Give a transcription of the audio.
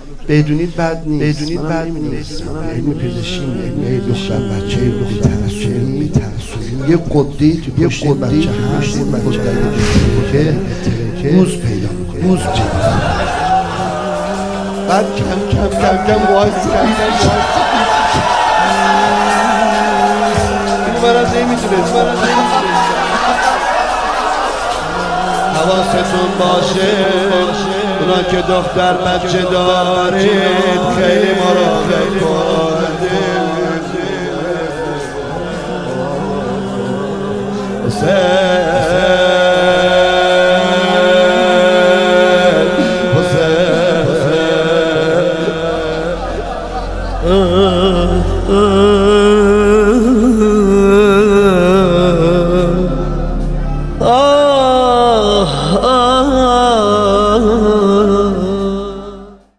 بدونید بد نیست، بدونید بد نیست. علم پزشکی، علم دختر بچه میترسونی، یه قده‌ای تو پشت بچه هست که موز پیدا میکنه، موز بعد کم واسه اینو برات نمیتونه. حواستون باشه اونا که دختر بچه دارید خیلی مراقب کنید.